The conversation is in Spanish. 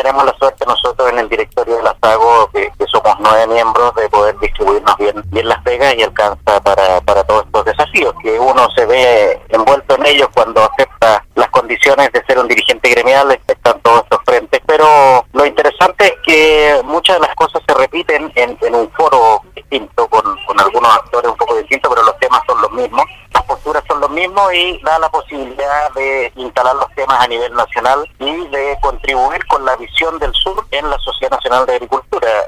tenemos la suerte nosotros en el directorio de la SAGO, que somos 9 miembros, de poder distribuirnos bien las pegas y alcanza para todos estos desafíos, que uno se ve envuelto en ellos cuando acepta las condiciones de ser un dirigente gremial. Están todos estos frentes, pero lo interesante es que muchas de las cosas se repiten en un foro distinto, con algunos actores un poco distintos, pero los temas son los mismos, las posturas son los mismos, y da la posibilidad de instalar los temas a nivel nacional y de contribuir con la visión del sur en la Sociedad Nacional de Agricultura.